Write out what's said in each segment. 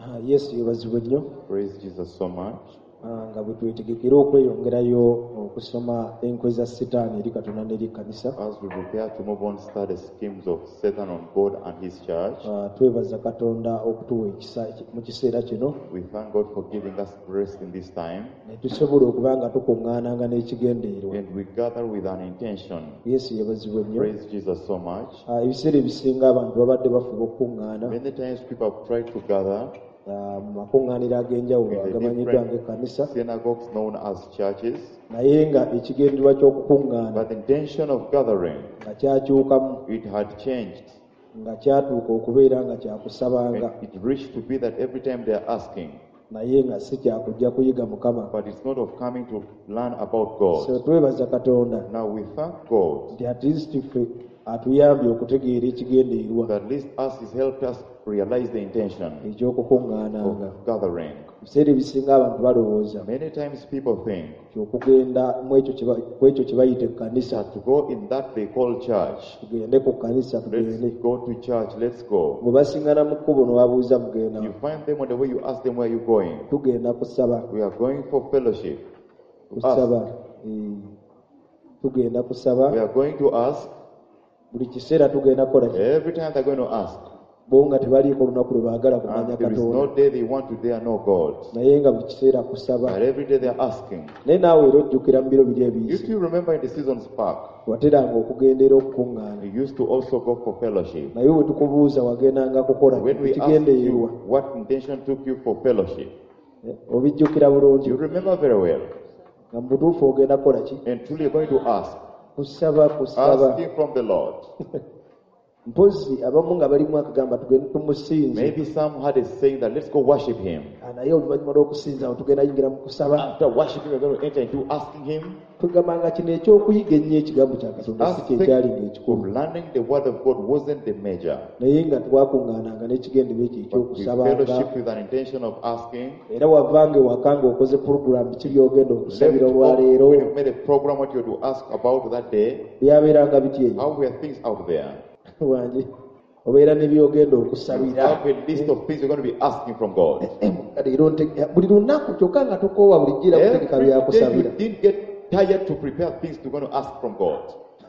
Yesu yebazibwe nnyo. Praise Jesus so much. Nga bwe twetegekera okweyongerayo okusoma enkwe za Setaani eri Katonda n'eri Ekkanisa. As we prepare to move on to study schemes of Satan on God and his church, twebaza Katonda okutuwa ekisa mu kiseera kino. we thank God for giving us grace in this time. Ne tusobola okuba nga tukuŋŋaananga n'ekigendeerwa. And we gather with an intention. Yesu yebazibwe nnyo. Praise Jesus so much. Ebiseera ebisinga abantu babadde bafuba okukuŋŋaana. Many times people have tried to gather mu makuŋŋaaniro ag'enjawulo agamanyiddwa ng'ekkanisa. synagogues known as churches. Naye nga ekigendererwa ky'okukuŋŋaana But the intention of gathering, nga kyakyukamu, it had changed. nga kyatuuka okubeera nga kyakusabanga, And it reached to be that every time they are asking, naye nga si kyakujja kuyiga Mukama. but it's not of coming to learn about God. So twebaza Katonda Now we thank God nti at least ffe atuyambye okutegeera ekigendererwa that at least us has helped us realize the intention eky'okukuŋŋaananga. of gathering. Ebiseera ebisinga abantu balowooza Many times people think okugenda mu ekyo kye bayita ekkanisa, that to go in that they call church, tugende ku kkanisa let's tugende. go to church, let's go. Bwe basingana mu kkubo ne babuuza mugenda, You find them on the way, you ask them, where are you going? tugenda kusaba. We are going for fellowship. Kusaba. Tugenda kusaba. We are going to ask. Buli kiseera tugenda kukola ki? Every time they're going to ask. Bo nga tebaliiko lunaku lwe baagala kumanya And there is Katonda. no day they want to dare know God. Naye nga buli kiseera kusaba. But every day they're asking. Naye naawe era ojjukira mu biro biri You ebiyise, still remember in the seasons park, wateranga okugendera okukuŋŋaana. we used to also go for fellowship. Naye bwe tukubuuza wagendanga kukola When we asked kigendeerwa. you what intention took you for fellowship, Obijjukira bulungi. you remember very well. Nga mu butuufu ogenda kukola ki? And truly you're going to ask. Kusaba. Asking from the Lord. Mpozi abamu nga balimu akagamba tugende tumusinze. Maybe some had a saying that let's go worship him. Naye oluvannyuma lw'okusinza awo tugenda yingira mu kusaba. After worshiping, we're going to enter into asking him. Tugamba nga kino ekyokuyiga ennyo ekigambo kya Katonda si kye kyali Aspect of ng'ekikulu. learning the word of God wasn't the major. Naye nga twakuŋŋaananga n'ekigendererwa ekyo But we ekyokusabanga. fellowship with an intention of asking. Era wavanga ewaka ng'okoze puroguramu ki by'ogenda Left okusabira home, olwaleero. when you made a program what you had to ask about that day, Byabeeranga biti eyo. how were things out there? Wange obeera ne by'ogenda okusabira. Have a list of things you're going to be asking from God. Leero buli lunaku kyokka nga tokoowa bulijjira kutegeka Every day byakusabira. you didn't get tired to prepare things you're going to ask from God.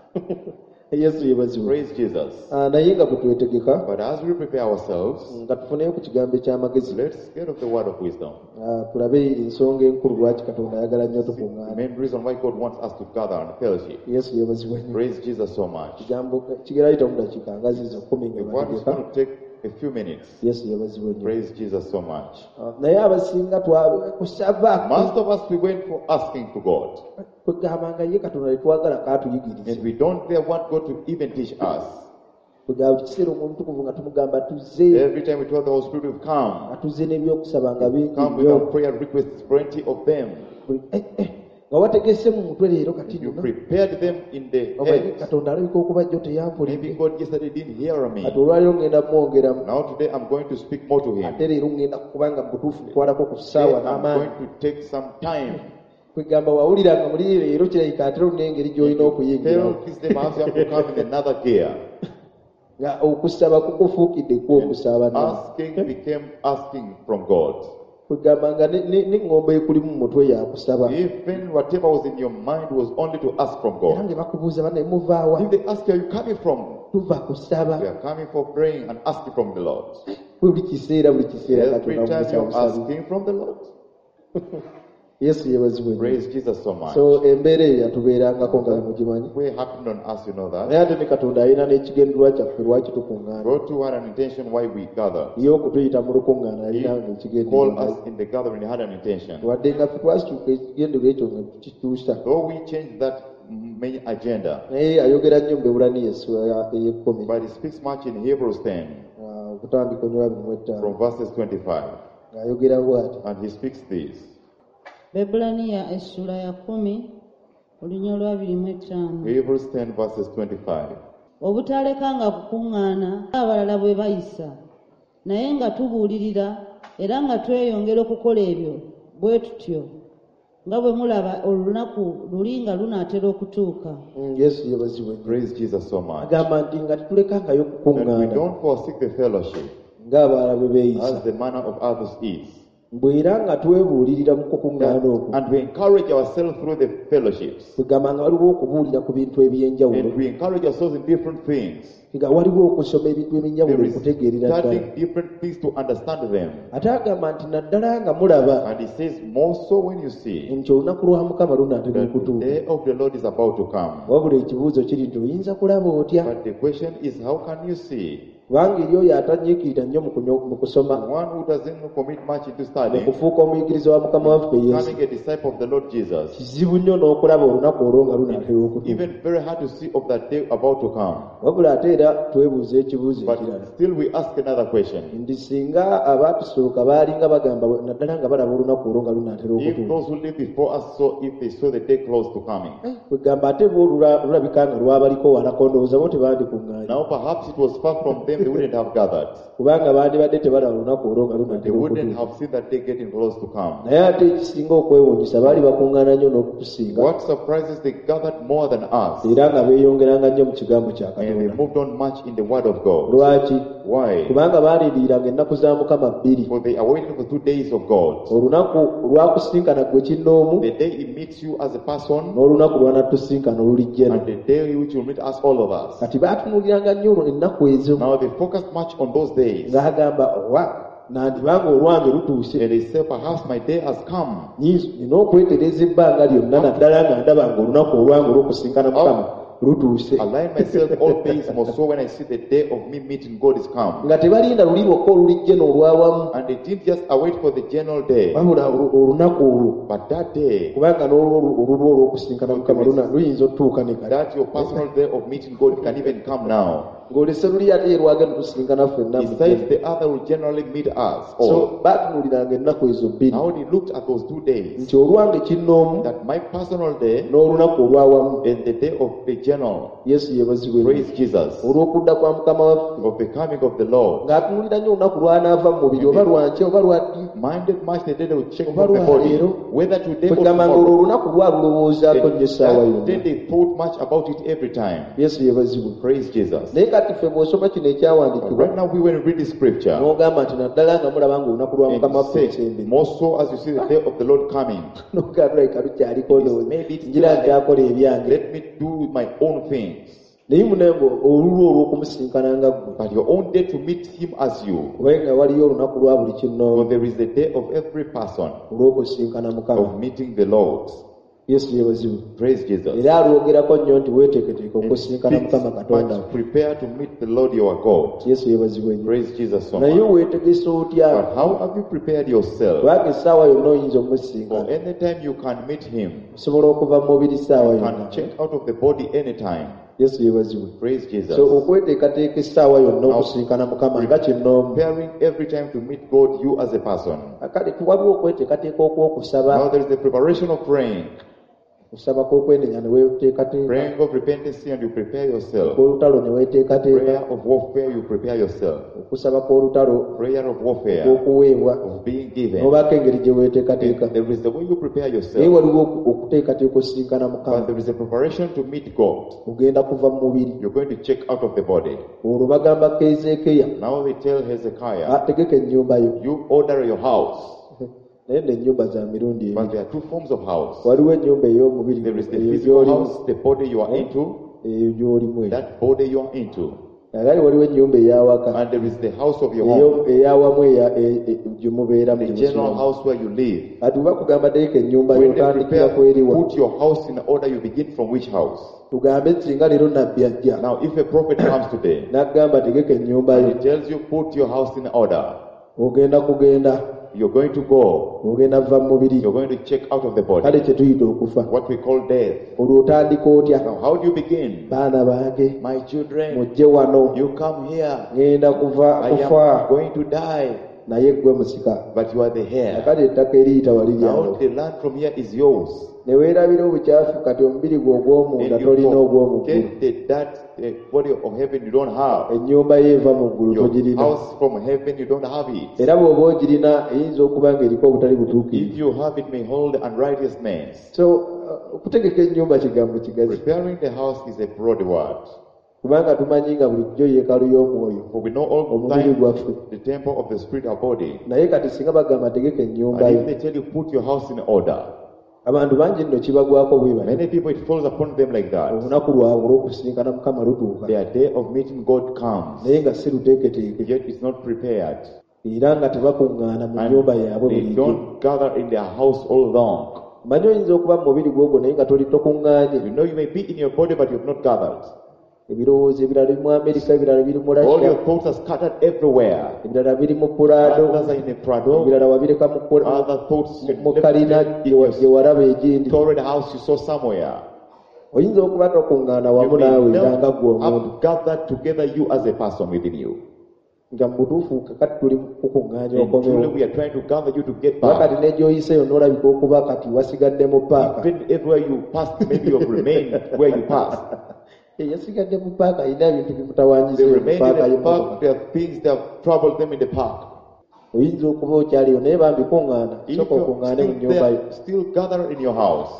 Yesu yebazibwe. Praise Jesus. Naye nga bwe twetegeka But as we prepare ourselves, nga tufuneyo ku kigambo eky'amagezi, let's get of the word of wisdom. tulabe ensonga enkulu lwaki Katonda ayagala nnyo The tukuŋŋaana. main reason why God wants us to gather and fellowship. Yesu yebazibwe nnyo. Praise Jesus so much. Kigambo kigera mu dakiika nga zizo 10 nga The word is bategeka. going to take a few minutes. Yesu yebazibwe nnyo. Praise Jesus so much. Naye abasinga kusaba Most of us, we went for asking to God. kwegambanga ye Katonda letwagala kaatuyigirize. And we don't dare want God to even teach us. Kwegamba kiseera omutukuvu nga tumugamba tuzze, Every time we told the Holy Spirit to come, atuzze n'ebyokusaba nga bingi come with nnyo. our prayer requests, plenty of them. Nga wategese mu mutwe leero kati You nno prepared them in the oba head. Katonda alabika okuba jjo Maybe teyampulidde. God yesterday didn't hear me. Kati olwaliro ngenda mwongeramu. Now today I'm going to speak more to him. Ate leero ngenda kubanga mu butuufu nkwalako ku Today ssaawa I'm n'amaanyi. going to take some time. Kwegamba wawuliranga muli leero kirabika ate n'engeri gy'olina okuyingiramu. Tell this day perhaps you have to come in another gear. Nga okusaba kukufuukidde okusaba nawe. Asking became asking from God. Kwegamba nga n'eŋŋombo ekulimu mu mutwe yakusaba. Even whatever was in your mind was only to ask from Era God. nga bakubuuza bane muvaawa? If they ask you, are you coming from? Tuva kusaba. We are coming for praying and asking from the Lord. Buli kiseera Every Katonda time you're musabi. asking from the Lord. Yesu yebazibwe nnyo. Praise Jesus so much. So embeera eyo yatubeerangako nga mugimanyi. What happened on us, you know Naye that. ate ne Katonda alina n'ekigendererwa kyaffe lwaki tukuŋŋaana. God too had an intention why we gather. Ye okutuyita mu lukuŋŋaana He alina called ng'ekigendererwa. us in the gathering, he had an intention. Wadde nga ffe twasituuka ekigendererwa ekyo nga tukituusa. Though we changed that main agenda, Naye ayogera nnyo mu Bebulaniya essula ey'ekkumi. but he speaks much in Hebrews 10 Okutandika onnyo 25 from verses 25. ng'ayogera bw'ati. And he speaks this. Bebulaniya essula ya 10 olunya lwa 25. Hebrews 10 verses 25. Obutalekanga kukuŋŋaana abalala bwe bayisa, naye nga tubuulirira era nga tweyongera okukola ebyo bwe tutyo nga bwe mulaba olunaku luli nga lunaatera okutuuka. Yesu yebazibwe nnyo. Praise Jesus so much. Agamba nti nga tetulekangayo And we kukuŋŋaana don't forsake the fellowship. ng'abalala bwe beeyisa as the manner of others is. bw'era nga twebuulirira mu kukuŋŋaana okwo And we encourage ourselves through the fellowships. kugamba nga waliwo okubuulira ku bintu eby'enjawulo And we encourage ourselves in different things. nga waliwo okusoma ebintu eby'enjawulo There is okutegeerera ddala studying different things to understand them. ate agamba nti naddala nga mulaba And he says, more so when you see nti olunaku lwa mukama lunaatera that the okutuuka day of the Lord is about to come. wabula ekibuuzo kiri nti oyinza kulaba otya But the question is, how can you see? kubanga eri oyo atanyiikirira nnyo mu kusoma One who doesn't commit much into mu studying, kufuuka omuyigiriza wa mukama waffe yesu becoming a disciple of the Lord Jesus, kizibu nnyo n'okulaba olunaku olwo nga lunaatera okutuuka even very hard to see of that day about to come. wabula ate era twebuuza ekibuuzo But ekirala still we ask another question. nti singa abaatusooka baalinga bagamba naddala nga balaba olunaku olwo nga lunaatera If okutuuka those who live before us saw, if they saw the day close to coming. kwegamba ate bo lulabika nga lwabaliko walako ndowooza bo tebandikuŋŋaanye Now perhaps it was far from them, they wouldn't have gathered. kubanga bandibadde tebalaba olunaku olwo nga They lunaatera wouldn't okutuuka have seen that day getting close to come. naye ate ekisinga okwewuunyisa baali bakuŋŋaana nnyo n'okutusinga What surprises, they gathered more than us. era nga beeyongeranga nnyo mu kigambo kya And they katonda moved on much in the word of God. lwaki Why? kubanga baaliiriiranga ennaku za mukama bbiri For they are waiting for 2 days of God. olunaku lwakusinkana gwe kinnoomu The day he meets you as a person, n'olunaku lwanatusinkana olulijjeno and the day which will meet us, all of us. kati baatunuuliranga nnyo ennaku ezo Now they focused much on those days. ng'agamba owa nandibanga olwange lutuuse And they say, perhaps my day has come. nina okwetereza ebbanga lyonna naddala nga ndaba nga olunaku olwange olw'okusinkana mukama lutuuse Align myself all days, more so when I see the day of me meeting God is come. nga tebalinda luli lwokka olulijjeno olwawamu And they didn't just await for the general day, wabula olunaku olwo but that day, kubanga n'olulwo olw'okusinkana mukama luyinza otutuuka ne kati that your personal day of meeting God can even come now. ng'olese luli ate ye lwagenda tusinkana ffenna mu Besides, ggulu. the other will generally meet us all. so baatunuuliranga ennaku ezo bbiri Now they looked at those 2 days, nti olwange kinnoomu that my personal day n'olunaku olwawamu and the day of the general. yesu yeebazibwe Praise Jesus. olw'okudda kwa mukama waffe Of the coming of the Lord. ng'atunuulira nnyo olunaku lw'anaava mu mubiri oba lwankya oba lwaddi Minded much the day they would check Oba of the body, lwaleero. whether today or kwegamba nga olwo tomorrow. olunaku lwalulowoozaako nnyo essaawa That yonna day they thought much about it every time. yesu yeebazibwe Praise Jesus. naye kati ffe bw'osoma kino But ekyawandiikibwa right now we when we read the scripture, n'ogamba nti naddala nga mulaba nga olunaku lwa and mukama you waffe say, ekyembere more so as you see the day of the Lord coming, n'ogamba leka lukyaliko ndowooza maybe it's ngira still nkyakola ebyange let me do my own things. naye munengo olulwo olw'okumusinkana nga ggwe But your own day to meet him as you. kubanga waliyo olunaku lwa buli For kinnoomu there is the day of every person olw'okusinkana mukama of meeting the Lord. yesu yeebazibwe Praise Jesus. era alwogerako nnyo nti weeteeketeeke And okusinkana fix mukama katonda much prepare to meet the Lord your God. yesu yeebazibwe nnyo Praise Jesus so naye much. weetegese otya But how have you prepared yourself? kubanga essaawa yonna oyinza For okumusinkana anytime you can meet him, osobola okuva mu mubiri essaawa you yonna can check out of the body anytime. yesu yeebazibwe Praise Jesus. so okweteekateeka essaawa yonna okusinkana mukama nga kinnoomu Preparing every time to meet God, you as a person. kale tiwaliwo okweteekateeka okw'okusaba Now there is the preparation of praying. okusaba kw'okwenenya ne weeteekateeka Praying of repentance and you prepare yourself. kw'olutalo ne weeteekateeka Prayer of warfare, you prepare yourself. okusaba kw'olutalo Prayer of warfare, kw'okuweebwa of being given. n'obaako engeri gye weeteekateeka There is the way you prepare naye yourself. waliwo okuteekateeka osinkana But mukama there is a preparation to meet God. ogenda kuva mu mubiri You're going to check out of the body. olwo bagamba keezeekeya Now they tell Hezekiah, ategeka ennyumba yo you order your house. naye n'ennyumba za mirundi But ebiri there are 2 forms of house. waliwo ennyumba ey'omubiri There is the eyo physical gy'olimu house, the body you are into, eyo gy'olimu eyo that body you are into. ali waliwo ennyumba ey'awaka And there is the house of your home, eyawamu gye mubeeramu the general house where you live. kati bwe bakugamba teeka ennyumba When they y'otandikira prepare, kweriwa put your house in order, you begin from which house? tugambe singa leero nabbi ajja Now, if a prophet comes today n'agamba tegeka ennyumba and yo he tells you, put your house in order, ogenda kugenda you're going to go, ogenda kuva mu mubiri you're going to check out of the kale body, kye tuyita okufa what we call death. olwo otandika otya Now, how do you begin? baana bange My children, mujje wano you come here. ŋŋenda kuva I am kufa going to die, naye ggwe musika but you are the heir. kale ettaka eriyita wali Now, lyalo the land from here is yours. ne weerabira obukyafu kati omubiri gwe ogw'omunda And tolina you ogw'omuggulu forget that body of heaven you don't have. ennyumba ye eva mu ggulu Your togirina house from heaven you don't have it. era bw'oba ogirina eyinza okuba ng'eriko obutali butuukirivu If you have it, may hold unrighteousness. so okutegeka ennyumba kigambo kigazi Preparing the house is a broad word. kubanga tumanyi nga bulijjo yeekaalu y'omwoyo For we know all the omubiri time gwaffe. the temple of the spirit, our body. Naye kati singa bagamba tegeka ennyumba And yo, if they tell you, put your house in order, abantu bangi nno kibagwako bwe bali. many people it falls upon them like that. Olunaku lwabwe olw'okusisinkana Mukama lutuuka, Their day of meeting God comes, naye nga si luteeketeeke, yet it's not prepared. era nga tebakuŋŋaana mu nnyumba yaabwe And they bulijjo. don't gather in their house all long. Manyi oyinza okuba mu mubiri gwogwo naye nga tokuŋŋaanye. You know, you may be in your body, but you have not gathered. Ebirowoozo ebirala biri mu Amerika, ebirala biri mu All Russia, your thoughts are scattered everywhere. ebirala biri mu Pulaado, Others are in a Prado. ebirala wabireka mu Other thoughts you mu left Kalina them in gye waraba egindi. your stored house you saw somewhere. Oyinza okuba tokuŋŋaana You wamu may naawe era not nga ggwe omuntu, have gathered together you as a person within you. nga mu butuufu kakati tuli mu kukuŋŋaanya And truly okomewo. we are trying to gather you to get Wakati back. ne gy'oyise yonna olabika okuba kati wasigadde mu paaka. Even everywhere you passed, maybe you have remained where you passed. Yasigadde mu paaka alina ebintu bimutawaanyiza They mu remained paaka in the y'emmotoka. park, there are things that have troubled them in the park. Oyinza okuba okyaliyo naye bambi kuŋŋaana, If sooka you're okuŋŋaane mu still nnyumba yo. there, still gather in your house.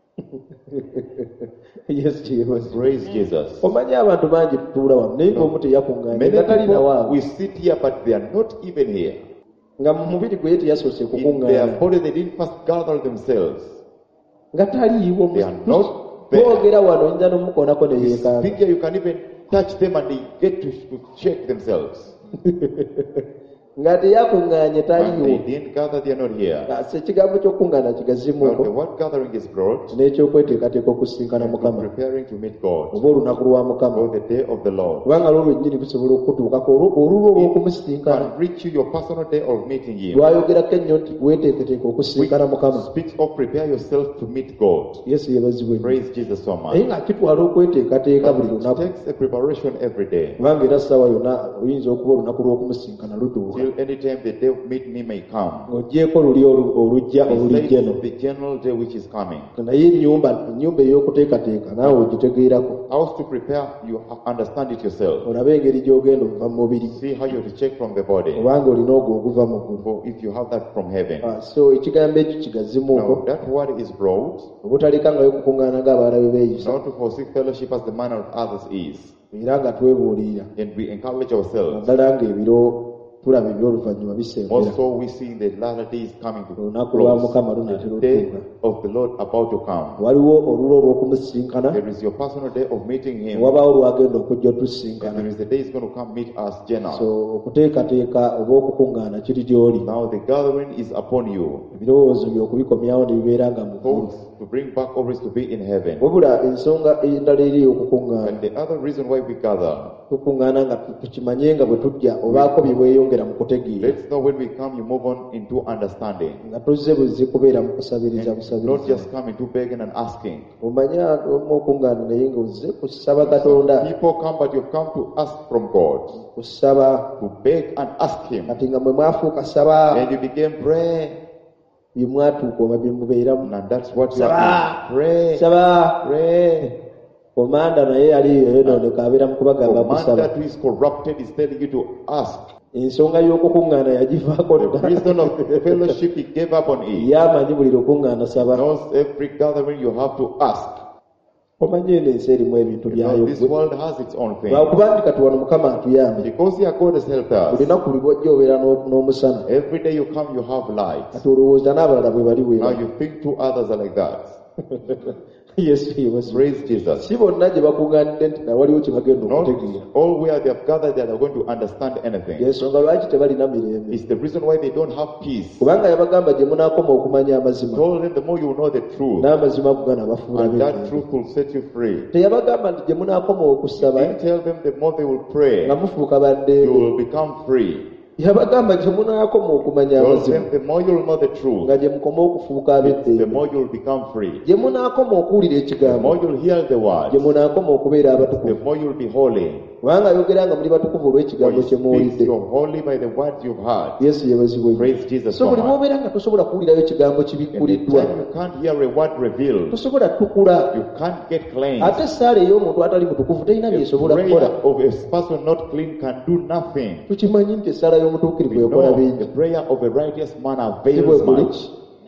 Yesu yeebazibwe. Praise Jesus. Omanyi abantu bangi tutuula wano naye ng'omu teyakuŋŋaanye Many nga talina people, waabwe, we sit here, but they are not even here. nga mu mubiri gwe ye teyasoose In their kukuŋŋaana, body, they didn't first gather themselves. nga taliiwo. They are not there. Twogera wano oyinza n'omukoonako ne You yeekaana. speak here, you can even touch them and they get to shake themselves. nga teyakuŋŋaanye And they taliiwo. didn't gather, they are not here. Ekigambo ky'okuŋŋaana Now, kigazimuuko the word gathering is brought, n'ekyokweteekateeka okusinkana Mukama preparing to meet God oba olunaku lwa Mukama, for the day of the Lord. kubanga lwo lwennyini lusobola okutuukako olulwo olw'okumusinkana. And reach you your personal day of meeting Him. Lwayogerako ennyo nti weeteeketeeka okusinkana Mukama. Speaks of prepare yourself to meet God. Yesu yeebazibwe. Praise Jesus so naye much. nga kitwala okweteekateeka buli It lunaku, takes a preparation every day. kubanga era ssaawa yonna oyinza okuba olunaku lw'okumusinkana lutuuka, Till any time the day of meeting Him may come. ng'oggyeeko luli olujja He olulijja eno. says the general day which is coming. Naye ennyumba ey'okuteekateeka naawe ogitegeerako, How to prepare, you understand it yourself. olabe engeri gy'ogenda okuva mu mubiri, See how you have to check from the body. obanga olina ogwo oguva mu ggulu. For if you have that from heaven. So ekigambo ekyo kigazimuuko, Now that word is brought obutalekangayo kukuŋŋaana ng'abaana be beeyisa, not to forsake fellowship as the manner of others is. era nga twebuulirira And we encourage ourselves. naddala ng'ebiro tulaba eby'oluvannyuma bisembera. Also we see the latter days coming to Olunaku lwa close. Mukama lunaatera The day okutuuka. of the Lord about to come. Waliwo olulwo olw'okumusinkana, There is your personal day of meeting Him. wabaawo olwagenda okujja And otusinkana. there is the day He's going to come meet us general. So okuteekateeka oba okukuŋŋaana kiri gy'oli, Now the gathering is upon you. ebirowoozo by'okubikomyawo ne bibeera nga mu ggulu. Thoughts to bring back always to be in heaven. Wabula ensonga endala eri okukuŋŋaana, And the other reason why we gather, tukuŋŋaana nga tukimanye nga bwe tujja obaako bye weeyongera mu kutegeera, let's know when we come you move on into understanding. nga tozze buzzi kubeera mu kusabiriza And not busabiriza. just come into begging and asking. Omanye omu okuŋŋaana naye ng'ozze kusaba Katonda, People come but you've come to ask from God. kusaba, To beg and ask Him. kati nga mwe mwafuuka saba, And you begin pray. bye mwatuuka oba bye mubeeramu. And that's what you Saba. have to pray. Saba. Pray. Komanda naye yali yoyonooneka abeera mu kubagamba kusaba. Commander who is corrupted is telling you to ask. Ensonga y'okukuŋŋaana yagivaako The dda. reason of fellowship he gave up on it. Yamanyi buli lukuŋŋaana saba. Knows every gathering you have to ask. Omanyi eno ensi erimu ebintu You byayo know, this gwe. world has its own thing. Lwakuba nti kati wano Mukama atuyambe. Because here God has helped Buli us. lunaku buli lwojja obeera n'omusana. Every day you come, you have light. Kati olowooza n'abalala bwe bali bwe Now bali. you think two others are like that. Yesu yeebazibwe. Praise Jesus. Si bonna gye bakuŋŋaanidde nti na waliwo kye bagenda Not okutegeera. all where they have gathered that are going to understand anything. Ensonga lwaki tebalina mirembe. It's the reason why they don't have peace. Kubanga yabagamba gye munaakoma okumanya amazima, Told them the more you know the truth, n'amazima gugana bafuula and that beereere. truth will set you free. Teyabagamba nti gye munaakoma okusaba Didn't tell them the more they will pray, nga mufuuka you baddeebe. will become free. Yabagamba gye munaakoma okumanya Told amazima them the more you will know the truth, nga gye mukoma okufuuka the ab'eddeebe. more you will become free. Gye munaakoma okuwulira The ekigambo, more you will hear the word, gye munaakoma okubeera the abatukuvu. more you will be holy. Kubanga ayogera nga muli batukuvu For olw'ekigambo he kye speaks, muwulidde. you're holy by the words you've heard. Yesu yeebazibwe. Praise Jesus So so buli much. bw'obeera nga tosobola kuwulirayo ekigambo And the kibikkuliddwa, time you can't hear a word revealed, tosobola tukula. you can't get cleansed. Ate essaala ey'omuntu atali mutukuvu terina A byesobola prayer kukola. of a person not clean can do nothing. Tukimanyi nti essaala y'omutuukirivu We ekola know bingi. the prayer of a righteous man Si bwe avails kuli? much.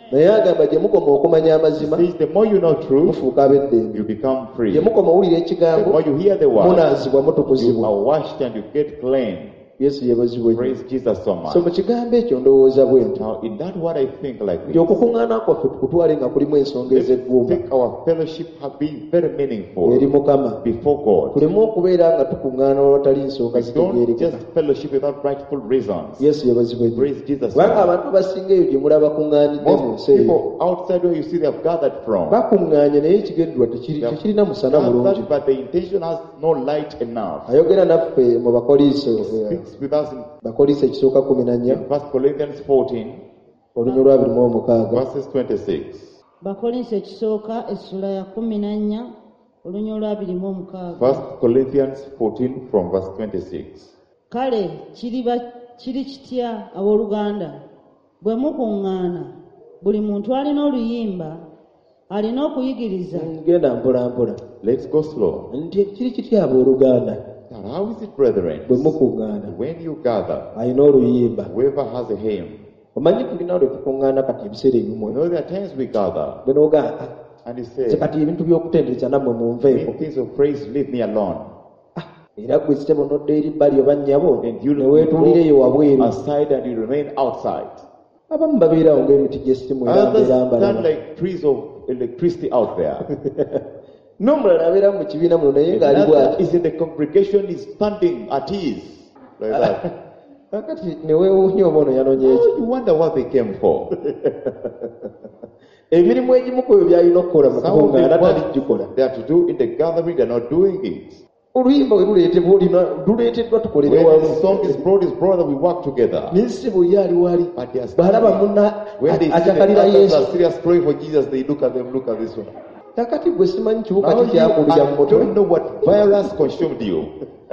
naye agamba gye mukoma okumanya amazima Says the more you know truth, mufuuka ab'eddembe, you become gye free. mukoma owulira The ekigambo more you hear the word, munaazibwa you mutukuzibwa. are washed and you get clean. Yesu yeebazibwe nnyo. Praise Jesus so much. So mu kigambo ekyo ndowooza bwe nti Now, in that word, I think like nti this. okukuŋŋaana kwaffe tukutwale nga kulimu ensonga Let's ez'eggumba take our fellowship have been very meaningful eri Mukama. before God. Tuleme okubeera nga tukuŋŋaana olwatali nsonga We don't zitegeerekeka. just fellowship without rightful reasons. Yesu yeebazibwe nnyo. Praise Jesus. kubanga abantu abasinga eyo gye mulaba bakuŋŋaanidde mu Most nsi eyo people outside where you see they have gathered from, bakuŋŋaanye naye ekigendwa tekirina musana mulungi. gathered, but the intention has no light enough. ayogera naffe mu Bakoliiso Speaks with us in Bakoliiso ekisooka 14 1 Corinthians 14, olunywa lwa 26 verses 26. Bakolinso ekisooka essula ya 14 olunywa lwa 26. 1 Corinthians 14 from verse 26. Kale kiri kitya abooluganda bwe mukuŋŋaana buli muntu alina oluyimba alina okuyigiriza. genda mpola mpola Let's go slow. nti kiri kitya abooluganda Now, how is it, brethren, bwe mukuŋŋaana when you gather, alina oluyimba? whoever has a hymn? omanyi tulina lwe tukuŋŋaana kati ebiseera You ebimu know, there are times we gather bwe noogaa and you nze say, kati ebintu by'okutendereza nammwe munveeko. "In things of praise, leave me alone." era gwe sitebo nodda eri bbali oba nnyabo And you ne weetuulireyo wabweru. aside and you remain outside. abamu babeerawo ng'emiti gy'essimu era Others mbeera stand mbalaba. like trees of electricity out there. n'omulala abeera mu kibiina muno naye ng'ali Another bw'ati. is in the congregation, is standing at ease like that. kakati ne weewuunya oba ono yanoonya eki. You wonder what they came for. emirimu egimu ku ebyo by'alina okukola mu Some of kukuŋŋaana the work taligikola. they are to do in the gathering, they are not doing it. oluyimba bwe luleeteddwa tukolere When wamu. the song is brought, it's brought that we work together. n'ensi bwe ye ali wali But they are bw'alaba standing. munna When they see the akyakalira others Yesu. are serious praying for Jesus, they look at them, look at this one. kakati gwe simanyi kiwuka Now kikyakulira mu I mutwe. don't know what virus consumed you.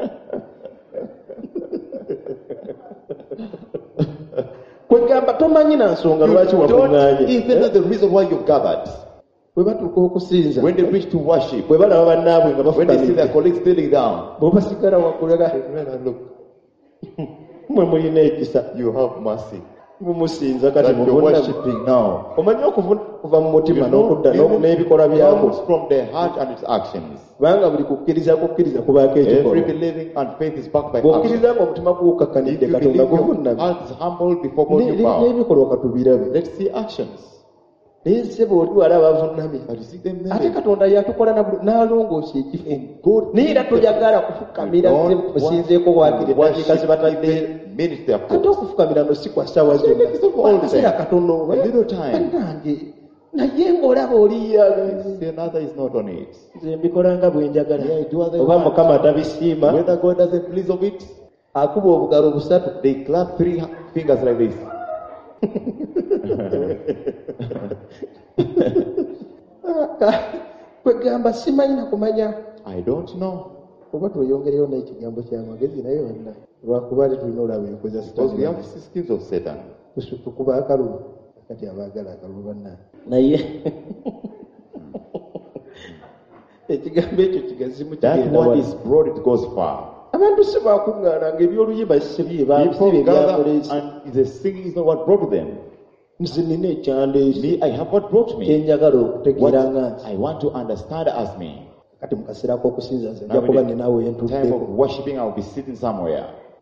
kwegamba tomanyi na nsonga lwaki You wakuŋŋaanye. don't even know the reason why you gathered. bwe batuuka okusinza When they reach to worship, bwe balaba bannaabwe nga when they see their bafukamidde colleagues kneeling down, bwe basigala waggulaga look, mwe mulina ekisa you have mercy. mumusinza kati That you're mubunna worshiping now. omanyi kuva mu mutima You know, n'okudda even n'ebikolwa byako comes from the heart and its actions. kubanga buli kukkiriza kubaako Every ekikolwa believing and faith is backed by action. bw'okkiriza nga omutima If guwukkakkanidde you katonda believe your guvunnamye heart is humbled before God, you bow. n'ebikolwa katubirabe Let's see actions. naye ssebo oli wali abavunnamye But you see them ate there. katonda yatukola n'alongoosa ekifo God naye era toyagala kufukamira musinzeeko bwakiri eddakiika zibatadde minutes they have ate put. okufukamira no si kwa ssaawa zonna akaseera katono A little time. bannange naye ng'olaba oliya See, another is not on it. nze mbikola nga bwe njagala Yeah, do what they oba want. mukama tabisiima Whether God doesn't please of it, akuba obugalo busatu they clap 3 fingers like this. kwegamba simanyi na kumanya I don't know. oba tweyongereyo n'ekigambo ky'amagezi naye wonna lwakuba ate tulina olaba enkoza Because we have schemes of Satan. tukuba akalulu kati abaagala akalulu bannange naye ekigambo ekyo kigazimu That kigenda one wala. is broad, it goes far. abantu si bakuŋŋaananga ebyoluyimba sibye People gather byamuleesi and the singing is not what brought them. nze nina ekyandeesi Me, I have what brought me. kyenjagala What okutegeera nga nti I want to understand as me. kati mu kaseera k'okusinza nze Now, nja kuba in ninaawe the time yentuddeko of worshiping, I'll be sitting somewhere.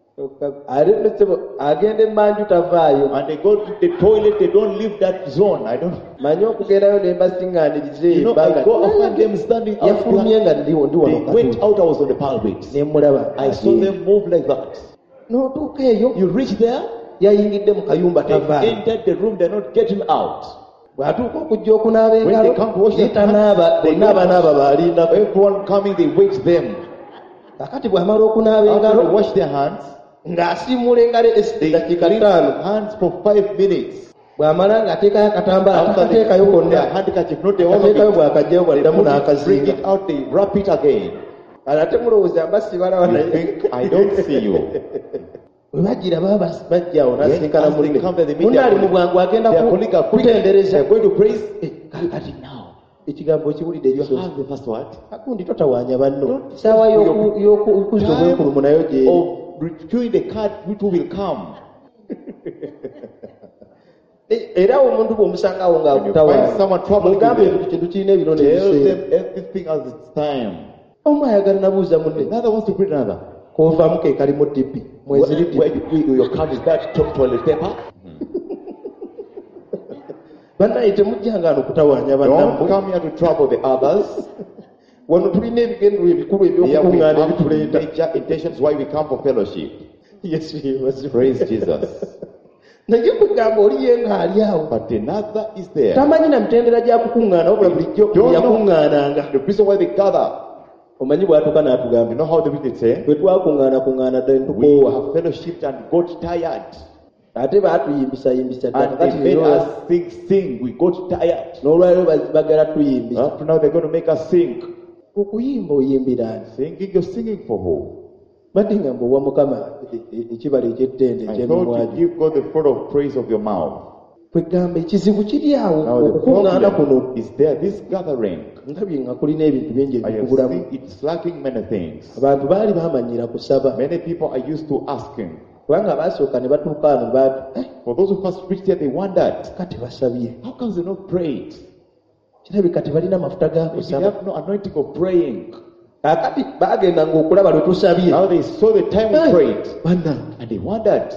agenda emanju tavaayo And they go to the toilet, they don't leave that zone. I don't. manyi okugendayo ne mbasiŋŋaaniriza You know, ebbanga I go and find them standing out. yafulumye nga ndi wano They went katu out, I was on the pulpit. ne mulaba I saw them move like that. n'otuuka eyo You reach there, yayingidde mu kayumba they tavaayo entered the room, they're not getting out. bw'atuuka okujja okunaaba When engalo they come to wash their yetanaaba hands, they bonna abanaaba baalindako Everyone coming, they wait them. kakati bw'amala okunaaba After engalo they wash their hands, ng'asiimula engalo they eddakiika clean 5 hands for 5 minutes. bw'amala ng'ateekayo akatambaala After they takateekayo put their konna handkerchief, not the whole of akateekayo it, bw'akajjayo they bwaddamu bring n'akazinga it out, they wrap it again. ate mulowooza mba sibalaba You naye think, I don't see you. bwe bagira baba bajjawo When nasinkana as they come there, they meet munne their ali mu colleague. bwangu agenda Their colleague are quick. kutendereza They're going to praise. kati ekigambo okiwulidde You ekyo have the first word. akundi totawaanya banno Don't- saawa y'okuzza obwenkulumu nayo Of reviewing the card which will come. era omuntu bw'omusangawo When you find ng'akutawaanya someone troubling mugambe you, buli kintu kirina ebiro tell n'ebiseera. them everything has its time. Omu ayagala nabuuza munne Another wants to greet another. koovaamu ke kali mu tipi mwezi liti Your card is that toilet paper. bannaye temujjanga ano kutawaanya Don't bannammwe. come here to trouble the others. Wano tulina ebigendero ebikulu Here we ebyokukuŋŋaana have ebituleeta. major intentions why we come for fellowship. Yesu yeebazibwe. Praise Jesus. naye kugamba oliye ng'ali awo But another is there. tamanyi na mitendera gya kukuŋŋaana wabula bulijjo Don't know yakuŋŋaananga. the reason why they gather. Omanyi bw'atuuka You n'atugamba know how the Bible say? bwe twakuŋŋaana ddala ne We tukoowa have fellowship and got tired. ate baatuyimbisa ddala And they kati made leero us sing. We got tired. n'olwaliro bagala tuyimbisa. Up to now they're going to make us sing. okuyimba oyimbira ani? Singing, you're singing for who? badde nga mbwe owa mukama ekibala eky'ettende I eky'emimwa thought gyo. you give God the fruit of praise of your mouth. kwegamba ekizibu kiri awo Now the okukuŋŋaana kuno problem is there. This gathering, ndabye nga kulina ebintu bingi I have ebikubulamu. seen it's lacking many things. abantu baali bamanyira kusaba Many people are used to asking. kubanga basooka ne batuuka ano baati For those who first reached here, they wondered, kati basabye how come they not prayed? kirabika tebalina mafuta ga Maybe they kusaba have no anointing of praying. kakati bagendanga okulaba lwe tusabye Now they saw the time we prayed, bannange and they wondered,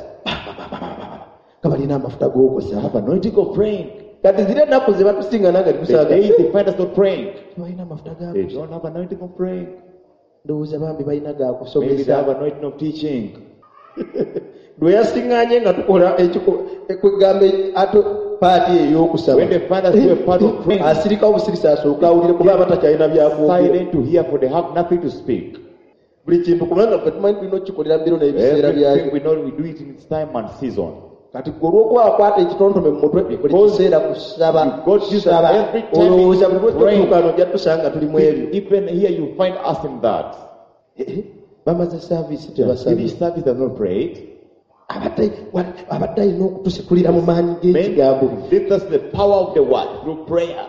nga balina amafuta I g'okusaba have anointing of praying. kati zira ennaku ze batusinga nange The tetusaaga days they find us not praying, tebalina mafuta ga they kusaba don't have anointing of praying. ndowooza bambi balina ga Maybe they have kusomesa anointing of teaching. lwe yasiŋŋaanye nga tukola kwegamba ato paati ey'okusaba When they find us to be a part of praying, asirika obusirisi asooka awulire kuba batakyalina byakwogera silent to hear, for they have nothing to speak. buli kintu kubanga ffe tumanyi tulina okukikolera biro n'ebiseera byakyo Everything we know, we do it in its time and season. kati gwe olw'okuba wakwata ekitontome mu mutwe buli kiseera kusaba You've got to use that kusaba every time olowooza you buli pray. lwetutuuka ano ojja tusanga tuli mu ebyo Even here, you find us in that. bamaze saaviisi They have tebasabye finished service, they have not prayed. abadde alina okutusikulira mu maanyi g'ekigambo Men give us the power of the word through prayer.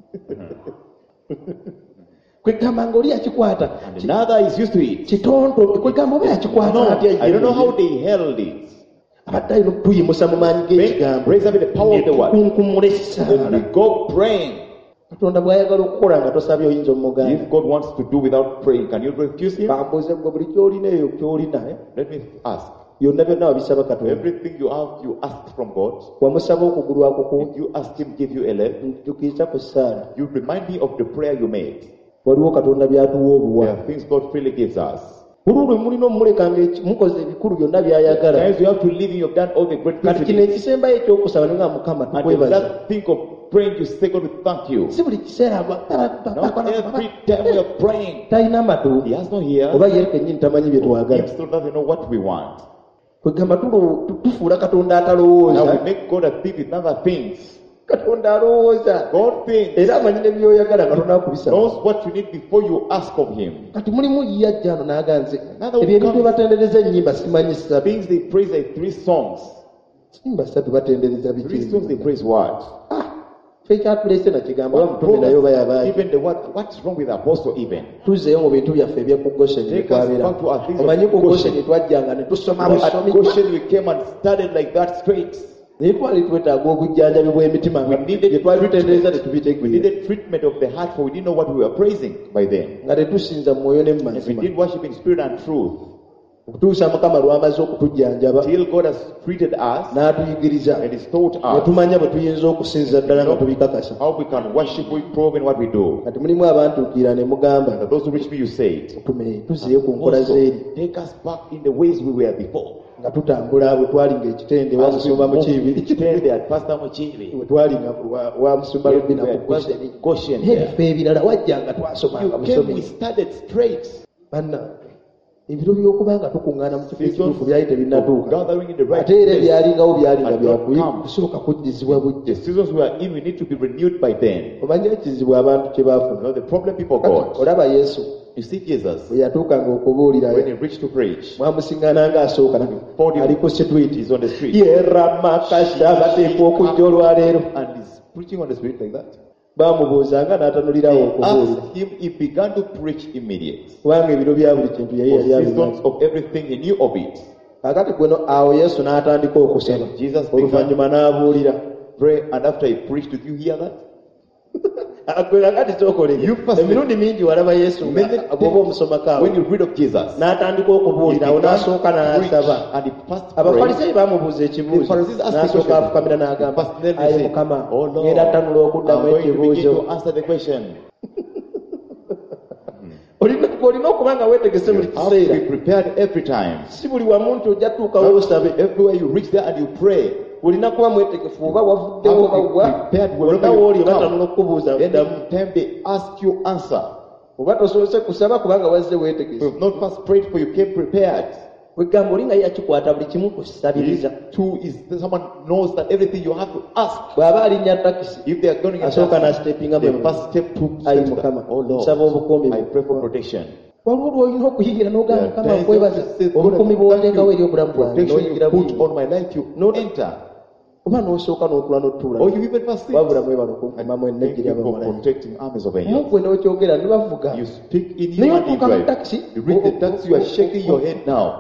kwegamba ngaoli yakikwata And another is used to it. kitontome kwegamba oba yakikwata No, atya I don't know how they held it. abadde alina okutuyimusa mu maanyi Men g'ekigambo raise up in the power of the word. kunkumula Then essaala we go praying. katonda bw'ayagala okukola nga tosabye oyinza omuganda If God wants to do without praying, can you refuse Him? bambuuze gwe buli kyolina eyo kyolina Let me ask. byonna byonna wabisaba katonda Everything you have, you asked from God. wamusaba okugulu akuku If you asked Him, give you a leg. ntukiriza ku ssaala You remind me of the prayer you made. waliwo katonda byatuwa obuwa There are things God freely gives us. bululwe mulina omulekanga mukoze ebikulu byonna byayagala Sometimes you have to leave Him. You've done all the great kati things. kino ekisembayo ekyokusaba ninga mukama And you tukwebaza just think of praying, you say, God, we thank you. si buli kiseera Not every time we are praying, talina matu He has no ear. oba ye kenyini tamanyi bye He twagala still doesn't know what we want. kwegamba tufuula katonda Now atalowooza we make God a thief with other things. katonda alowooza God thinks, era amanyi ne byoyagala katonda akubisaba knows what you need before you ask of Him. kati mulimu yajja ano n'aganze Another ebyo ebintu comes- byebatendereza ennyimba simanyi ssatu Things they praise like 3 songs. simba ssatu batendereza 3 songs they biki praise what? ffe ekyatulese nakigamba What bamutume naye oba brought us, yabaaki even the word, what's wrong with the apostle even? tuzzeeyo mu bintu byaffe ebyekugosheni Take us byetwabeera back to our things of omanyi ku Goshen. gosheni twajjanga ne tusoma At busomi Goshen we came and started like that straight. naye twali twetaaga obujjanjabi bw'emitima nga We needed bye twali tutendereza We tetubitegeera needed treatment of the heart, for we didn't know what we were praising by then. nga tetusinza mu mwoyo ne mu And we mazima did worship in spirit and truth. okutuusa mukama lwamaze okutujjanjaba Till God has treated us n'atuyigiriza and He's taught ne us tumanya bwe tuyinza okusinza ddala nga tubikakasa how we can worship, we prove in what we do. kati mulimu abantuukira ne mugamba And those who reach me, you say it. tume tuziye ku nkola Also, zeeri take us back in the ways we were before. nga tutambula bwe twali ng'ekitende wa As we musumba moved mukiibi Stand there at Pastor Muchibi. bwe twali nga wa musumba Yeah, lubina we ku had gosheni Goshen naye there. ebifo ebirala wajjanga twasomanga You came, busomi we started straight. bannange ebiro by'okuba nga tukuŋŋaana mu kifo Seasons ekituufu byali of tebinnatuuka gathering in the right ate era place. ebyalingawo byali nga Had not byakuyi come. kusooka kuddizibwa The bujja seasons we are in, we need to be renewed by then. omanyi ekizibu abantu kye You baafuna know, the problem people Kati got. olaba yesu You see Jesus, bwe yatuukanga okubuulirayo when He reached to preach, mwamusiŋŋaananga asooka Before ali ku situiti He's on the street. yeramakasha bateekwa okujja olwaleero And He's preaching on the street like that. baamubuuzanga n'atanulirawo They okubuulira asked Him, He began to preach immediately. kubanga ebiro bya buli kintu yali yali abimanyi Seasons of everything, He knew of it. kakati gweno awo yesu n'atandika okusaba And Jesus oluvannyuma n'abuulira pray and after he preached, did you hear that? Akati kyokole You first- emirundi mingi walaba Yesu nga Many bw'oba omusomako When you read of Jesus, n'atandika he okubuulira awo began n'asooka to preach n'asaba. and he first prayed. Abafalisaayo baamubuuza The ekibuuzo Pharisees asked the n'asooka question. afukamira n'agamba First then they ayi said, Mukama "Oh Lord, ngenda attanula I'm okuddamu going to begin ekibuuzo to answer the question." olina okuba nga weetegese buli You have to be kiseera prepared every time. si buli wamu nti ojja tuukawo osabe Everywhere you reach there and you pray, olina kuba mwetegefu oba wavuddewo Have oba to be wa prepared wherever olina you wooli come. batanula okukubuuza ddamu anytime they ask you, answer. oba tosoose kusaba kubanga wazze If weetegese you have not first prayed for, you came prepared. wegamba oli nga yakikwata buli kimu kusabiriza Two is someone knows that everything you have to ask. bw'aba alinnya takisi If they are going to get asooka taxi, n'asitepinga the mu first step to ayi step Mukama that, oh nsaba Lord, obukuumi I pray for protection. waliwo lwolina okuyigira n'ogamba There Mukama are times nkwebaza you say, obukuumi God, bw'oteekawo thank eri you. obulamu bwange Protection n'oyigira you put bwingi on my life, you No. enter. oba n'osooka n'otula n'otuula Or you even first sit. wabula mwebala And okunkumamu thank enneggi you for ly'abamalayi protecting armies of angels. mugwe n'okyogera ne bavuga You speak in naye you and you otuuka mu drive. takisi You reach the taxi, you are shaking your head now.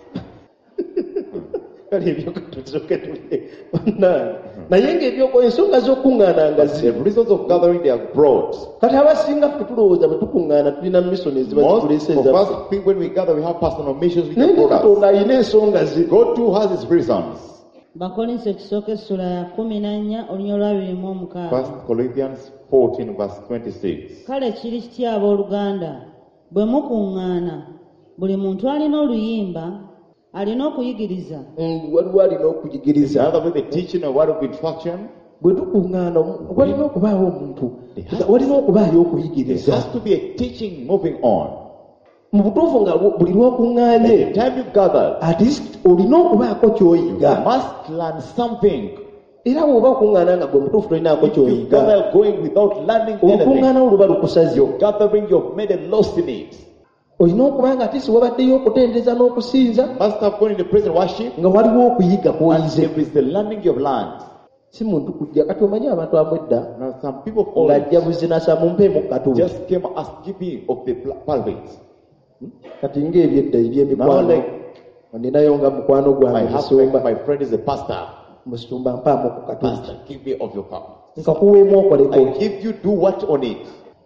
kale ebyo katuzooke tulye bannange naye ng'ebyoko ensonga z'okuŋŋaana nga The ziri reasons of gathering, they are broad. kati abasinga ffe tulowooza bwe tukuŋŋaana tulina misoni eziba Most zituleese of ezaffe us think when we gather, we have personal missions with naye the nga brothers. katonda alina ensonga ze God too has his reasons. Bakolinso ekisooka essula ya 14 olunya olwa 26. 1 Corinthians 14 verse 26. Kale kiri kitya abooluganda bwe mukuŋŋaana buli muntu alina oluyimba alina okuyigiriza waliwo alina okuyigiriza Another way, the teaching a word of instruction, bwe tukuŋŋaana walina okubaawo omuntu walina okubaayo there okuyigiriza has to be a teaching moving on. mu butuufu nga buli lw'okuŋŋaanye The time you gather, at least olina okubaako you ky'oyiga must learn something. era bw'oba okuŋŋaana nga gwe mutuufu tolinaako If you ky'oyiga gather going without learning anything, okuŋŋaana oluba lukusaze you're gathering, you've made a loss in it. olina okuba nga ati si wabaddeyo okutendereza n'okusinza Must have gone in the present worship, nga waliwo okuyiga and kw'oyize there is the learning you've learned. si muntu kujja kati omanyi abantu amwedda Now some people of old ng'ajja buzinasa mumpeemu katuuti just came as giving of the pulpit. kati ng'ebyedda Now ebyemikwano like, ninayo nga mukwano I gwange have musumba my friend is a pastor. musumba mpaamu ku katuuti Pastor, give me of your power. nkakuweemu okoleko I give you, do what on it?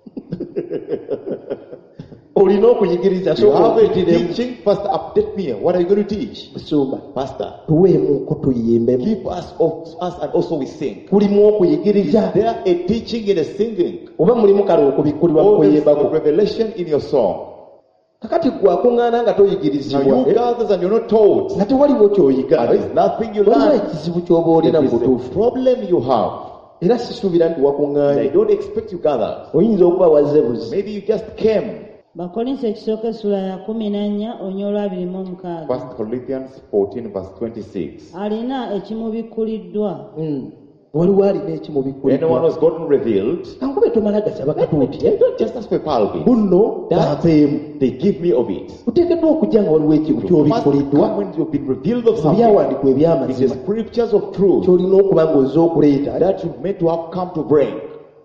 olina okuyigiriza You sooka have a okuyitiremu teaching, first update me. What are you going to teach? musumba Pastor, tuweemuko tuyimbemu give us of us and also we sing. kulimu okuyigiriza There a teaching in a singing. oba mulimu kale okubikkulirwa mu Or there's kuyembako a revelation in your song. kakati gwakuŋŋaana nga Now toyigirizibwa you gather and you're not told. nga tewaliwo kyoyiga And there's nothing you waliwo learn. ekizibu ky'oba olina There mu is a butuufu problem you have. era sisuubira nti And I wakuŋŋaanye don't expect you gathered. oyinza okuba wazze buzi Maybe you just came. Bakolinso ekisooka essula ya 14 olunya olwa 26. 1 Corinthians 14 verse 26. Alina ekimubikkuliddwa waliwo alina Anyone ekimubikkulirwa who's gotten revealed, kankube tomala gasaba katuuti don't just ask for a pulpit. bunno bampeemu They give me of it. oteekeddwa okujja nga waliwo ekintu You must kyobikkuliddwa come when you've been revealed of mu something. byawandiikwa It is eby'amazima scriptures of truth kyolina okuba ng'ozze okuleeta that you're meant to have come to bring.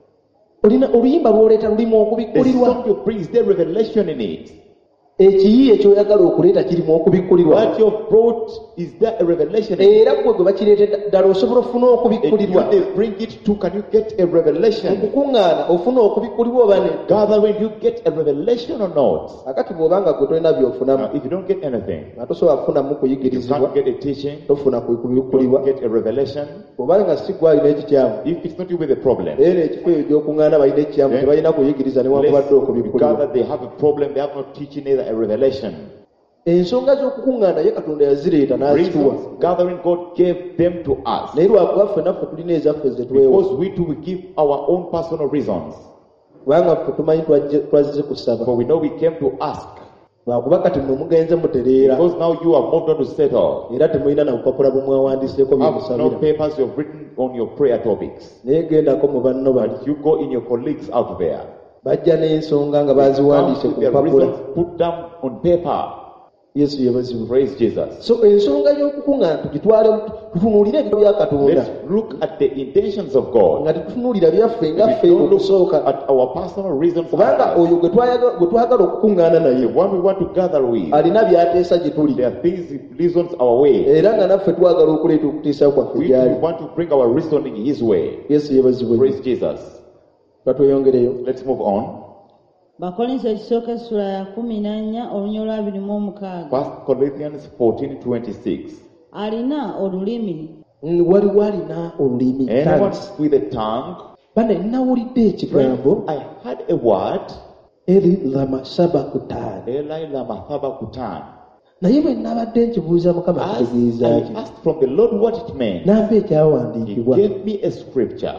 olina oluyimba lw'oleeta lulimu The okubikkulirwa song you bring, is there revelation in it? ekiyiiye kyoyagala okuleeta kirimu okubikkulirwa What you've brought, is there a revelation in it? era gwe gwe bakireetedde ddala osobola ofuna And okubikkulirwa you they bring it to, can you get a revelation? okukuŋŋaana ofuna okubikkulirwa oba ne Gathering, you get a revelation or not? akati bw'oba nga gwe tolina byofunamu Now, if you don't get anything, nga tosobola kufunamu you kuyigirizibwa can't get a teaching, tofuna you kubikkulirwa don't get a revelation. obanga si gwe alina ekikyamu If it's not you with a problem, era ekifo eyo gy'okuŋŋaana balina ekikyamu Yeah. tebalina kuyigiriza newankubadde let's okubikkulirwa gather, they have a problem, they have no teaching, neither a revelation. ensonga z'okukuŋŋaana ye katonda yazireeta n'azituwa Reasons gathering, God gave them to us. naye lwakuba ffe naffe tulina ezaffe ze twewa Because we too will give our own personal reasons. kubanga ffe tumanyi twazze kusaba For we know we came to ask. lwakuba kati mwe mugenze mutereera Because now you have moved on to settle. era temulina na bupapula bwe mwawandiseeko Have no byemusabira papers you've written on your prayer topics. naye gendako mu banno bali But you go in your colleagues out there. bajja n'ensonga nga Come baziwandiise with ku their bupapula reasons, put them on paper. Yesu yebazibwe. Praise Jesus. So ensonga y'okukuŋŋaana tugitwale tutunuulire ebyo bya Katonda Let's look at the intentions of God. nga tetutunuulira byaffe nga We ffe don't look okusooka at our personal reasons. kubanga For oyo gwe twagala okukuŋŋaana the naye one we want to gather with, alina byateesa gye tuli there are things, reasons our way. era nga naffe twagala okuleeta okutiisa kwaffe We gyali. want to bring our reasoning His way. Yesu yebazibwe. Praise Jesus. Batweyongereyo. Let's move on. Bakolinso ekisooka essula ya 14 olunya olwa 26. 1 Corinthians 14:26. Alina olulimi Waliwo alina olulimi Anyone tongues. with a tongue, Bane nawulidde ekigambo I had a word, eri lamasaba kutaano Eli Lamathaba Kutan. naye bwe nabadde nkibuuza Mukama As kitegeeza I ki asked from the Lord what it meant, nampa He ekyawandiikibwa gave me a scripture,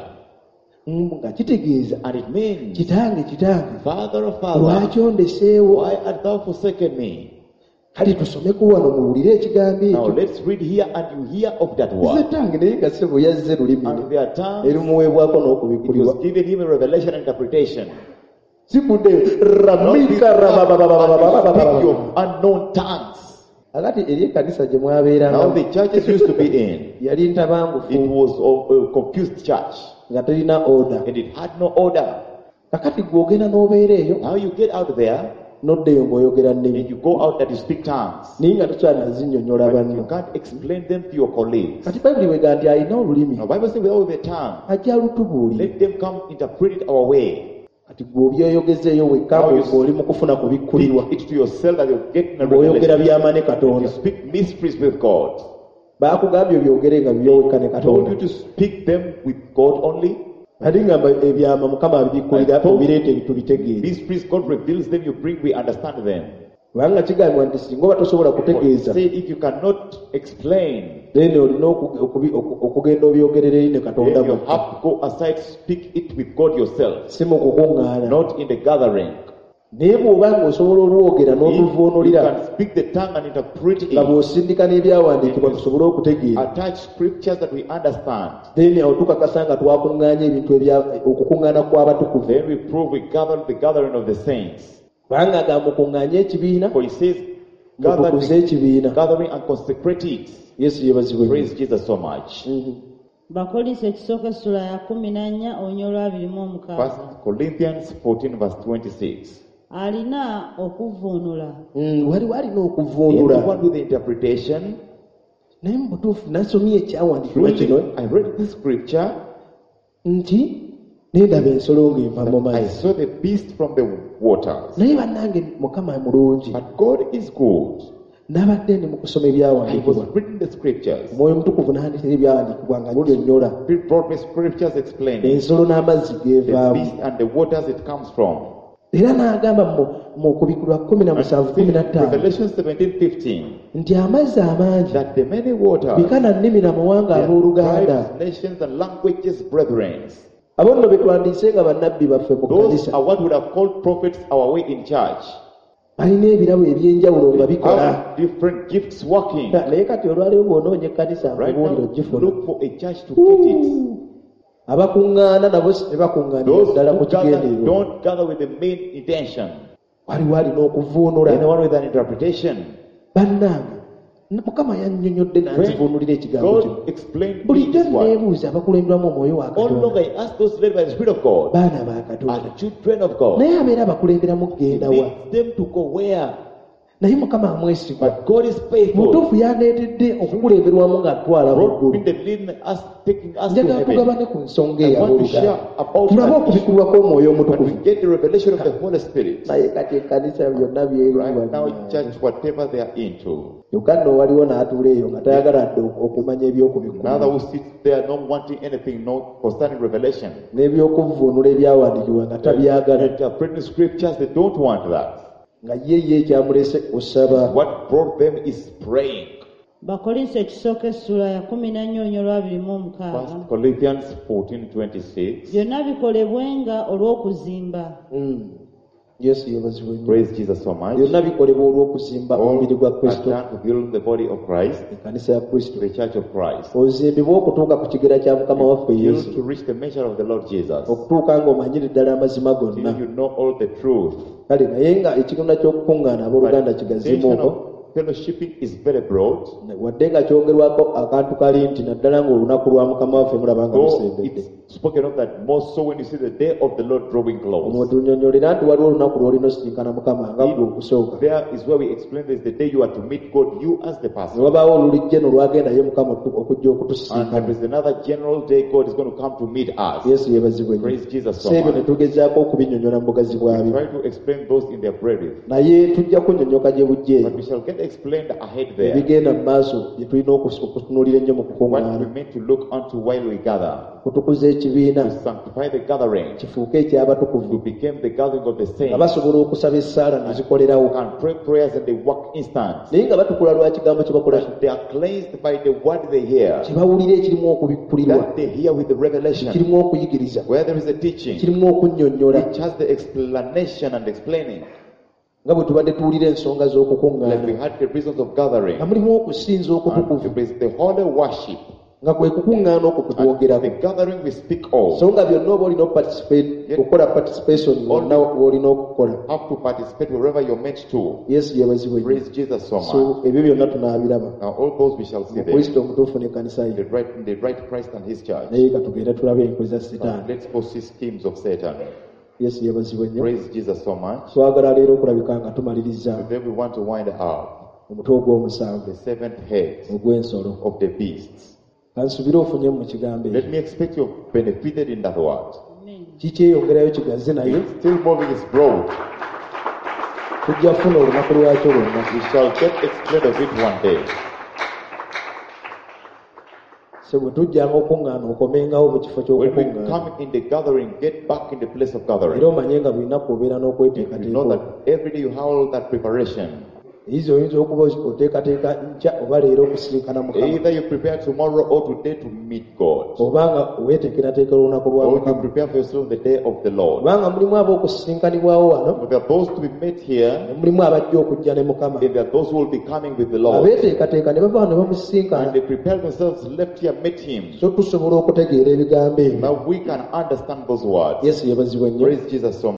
nga kitegeeza and it means, kitange Father of Father, lwaki ondeseewo. why art thou forsaken me? Kale tusomeko wano muwulire ekigambo Now ekyo. let's read here, and you hear of that Ze word. tange naye nga ssebo yazze lulimi And their tongue, erimuweebwako it n'okubikkulibwa. was given him a revelation and interpretation. Sibudde Not this ramika word, but speak rabababababababababa. of unknown tongues. Akati eri ekkanisa gye Now mwabeeranga the churches used to be in, yali ntabangufu it was a confused church, nga terina oda. and it had no order. Kakati gw'ogenda n'obeera eyo Now you get out there, n'oddeyo ng'oyogera and nnimi you go out and you speak tongues, naye nga tokyanazinnyonnyola but you banno. can't explain them to your colleagues. Kati bayibuli bwega nti alina olulimi Now Bible says without the tongue, ajja lutubuulire. let them come interpret it our way. Kati gwe obyeyogezeeyo wekka Now you ng'oli mu kufuna kubikkulirwa Speak it to yourself that you're getting a ng'oyogera revelation. byama ne You Katonda. speak mysteries with God. Baakugambye obyogere nga byowekka ne I told Katonda. you to speak them with God only. Ate ngamba ebyama Mukama abibikkulira obireete tubitegeere. Mysteries, God reveals them, you bring, we understand them. Kubanga kigambibwa nti singa oba tosobola God kutegeeza said if you cannot explain, then olina okugenda obyogerera eri ne Katonda then you mwekka. have to go aside, speak it with God yourself, Si mu kukuŋŋaana. not in the gathering. Naye bw'oba ng'osobola olwogera If you n'oluvuunulira can speak the tongue and interpret nga it, bw'osindika n'ebyawandiikibwa tusobole okutegeera, attach scriptures that we understand, then awo tukakasa nga twakuŋŋaanya ebintu okukuŋŋaana kw'abatukuvu. then we prove we gather the gathering of the saints. Kubanga mukuŋŋaanye ekibiina For he says, mutukuze gather ekibiina. the gathering and consecrate it. Yesu yebazibwe. Praise Jesus so much. Bakolinso ekisooka essula ya 14 olunya olwa 26. 1 Corinthians 14 verse 26. Alina okuvuunula Waliwo alina okuvuunula. Anyone with the interpretation, Naye mu butuufu nasomye ekyawandiikibwa kino really, I read this scripture, nti nendaba ensolo ng'eva mu I mazzi. saw the beast from the waters. Naye bannange Mukama mulungi. But God is good. Nabadde ndi mu kusoma I was ebyawandiikibwa. reading the scriptures. Omwoyo Mutukuvu n'andeetera ebyawandiikibwa nga nnyonnyola He brought me scriptures explaining ensolo n'amazzi the geevaamu. beast and the waters it comes from. Era n'agamba mu kubikkulwa 17:15 Revelation 17:15, nti amazzi amangi that the many waters, bikana nnimi na mawanga their abooluganda. tribes, nations, and languages, brethren. Abo nno be twandiise nga bannabbi baffe mu Those kkanisa are what would have called prophets our way in church. balina ebirabo ebyenjawulo nga They bikola. have different gifts working. Naye kati olwaliwo bw'onoonya ekkanisa Right nkubuulira now, ogifuna. look for a church to get it. Abakuŋŋaana nabo si tebakuŋŋaanira Those ddala ku who gather kigendeerwa. don't gather with the main intention. Waliwo alina okuvuunula. Anyone with an interpretation. Bannange, Mukama yannyonnyodde n'anzivuunulira ekigambo kino. God explained me Bulijjo this one. neebuuza abakulemberwamu omwoyo wa All along Katonda. I asked those led by the Spirit of God Baana ba Katonda. are children of God. Naye abeera abakulemberamu He kugenda wa. leads them to go where? Naye Mukama amwesigwa. But God is faithful. Mutuufu yandeetedde okukulemberwamu ng'atwala mu Brought ggulu. me the leading us, taking us to Njagala heaven. tugabane ku nsonga I want to eyabooluganda. share about Tulabe that okubikkulwa kw'omwoyo But we omutukuvu. get the revelation of the Holy Spirit. Naye kati ekkanisa byonna byeruwa. Right now, church, whatever they are into. Yokka nno waliwo n'atuula eyo nga tayagala dde okumanya Another eby'okubikkula who sits there not wanting anything no concerning revelation. n'ebyokuvuunula ebyawandiikibwa nga tabyagala, Interpreting scriptures, they don't want that. nga ye ekyamulese kusaba. What brought them is praying. Bakolinso ekisooka essula ya 14 olunya olwa 26. 1 Corinthians 14:26. Byonna bikolebwenga olw'okuzimba Yesu yebazibwe nnyo. Praise Jesus so much. Byonna bikolebwa olw'okuzimba omubiri gwa All are Kristo, done to build the body of Christ, ekkanisa ya Kristo. the church of Christ. Ozimbibwa okutuuka ku kigera kya Mukama waffe Yesu, Build to reach the measure of the Lord Jesus. okutuuka ng'omanyire ddala amazima gonna. Till you know all the truth. Kale naye nga ekigonda ky'okukuŋŋaana abooluganda kigazimuuko. fellowshipping is very broad. wadde nga kyogerwako akantu kali nti naddala ng'olunaku lwa mukama waffe mulaba nga Though lusembedde. it's spoken of that more so when you see the day of the Lord drawing omwo close. tunyonyolera nti waliwo olunaku lw'olina osisinkana mukama nga gwe okusooka. There is where we explain there's the day you are to meet God, you as the ne person. wabaawo olulijja no lwagenda ye mukama okujja And there okutusisinkana. is another general day God is going to come to meet us. yesu yeebazibwe nnyo. Praise Jesus so so ebyo ne much. tugezaako okubinyonyola mu bugazi We bwabyo, try to explain those in their breadth, naye tujja kunyonyoka gye bujja but we shall get explained ahead there. ebigenda mu maaso bye tulina okutunuulira ennyo mu What kukuŋŋaana. we meant to look unto while we gather, kutukuza ekibiina to sanctify the gathering, kifuuke to eky'abatukuvu become the gathering of the nga saints, basobola okusaba essaala ne zikolerawo, can pray prayers and they work instant. naye nga batukula lwa kigambo kye bakola, But they are cleansed by the word they hear, kye bawulira ekirimu okubikkulirwa, that they hear with the revelation, kirimu okuyigiriza, where there is a teaching, kirimu okunnyonnyola, which has the explanation and explaining. nga bwe tubadde tuwulira ensonga Like we z'okukuŋŋaana, had the reasons of gathering, nga mulimu okusinza and okutukuvu, there is the holy worship, nga kwe kukuŋŋaana okwo kwe and the twongerako. gathering we speak of. So nga byonna oba olina okukola participation yonna w'olina okukola. Have to participate wherever you're meant to. yesu yeebazibwe nnyo. Praise Jesus so much. So ebyo byonna tunaabiraba Now all those we shall see there. kristo omutuufu n'ekkanisa ye, The right Christ and his church. naye ka tugenda tulabe enkwe za Now, setaani. let's go see schemes of Satan. yesu yeebazibwe nnyo. Praise Jesus so much. twagala leero okulabika nga tumaliriza Today we want to wind up omutwe ogw'omusanvu the seventh head ogw'ensolo. of the beasts. kansubire ofunye mu kigambo Let ekyo. me expect you benefited in that word. kikyeyongerayo kigazi naye It's still moving, it's broad. tujja kufuna olunaku lwakyo lwonna. We shall get explained of it one day. so bwe tujjanga okuŋŋaana okomengawo mu kifo When we ky'okukuŋŋaana, come in the gathering, get back in the place of era gathering. omanye nga buli nnaku obeera You know n'okweteekateeka. that every day you have all that preparation. eyizo oyinza okuba oteekateeka nkya oba leero okusinkana mukama, Either you prepare tomorrow or today to meet God, obanga weeteekerateekera olunaku lwa or you mukama. prepare for yourself the day of the Lord. kubanga mulimu ab'okusisinkanibwawo wano, But there are those to be met here, ne mulimu abajja okujja ne mukama. and there are those who will be coming with the Lord. abeeteekateeka ne bava wano ne And bamusisinkana, they prepare themselves, left here, met Him. so tusobola okutegeera ebigambo ebyo. Now we can understand those words. yesu yeebazibwe nnyo. Praise Jesus so much.